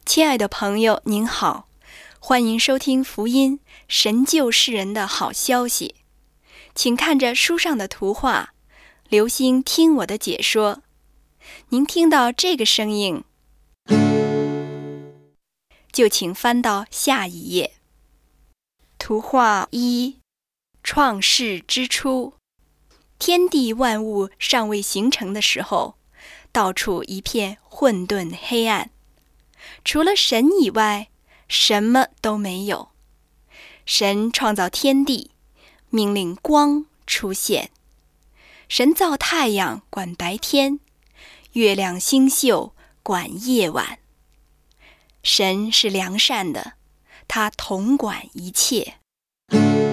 亲爱的朋友，您好，欢迎收听福音，神救世人的好消息。请看着书上的图画，留心听我的解说。您听到这个声音，就请翻到下一页。图画1，创世之初。天地万物尚未形成的时候，到处一片混沌黑暗，除了神以外，什么都没有。神创造天地，命令光出现。神造太阳管白天，月亮星宿管夜晚。神是良善的，他统管一切。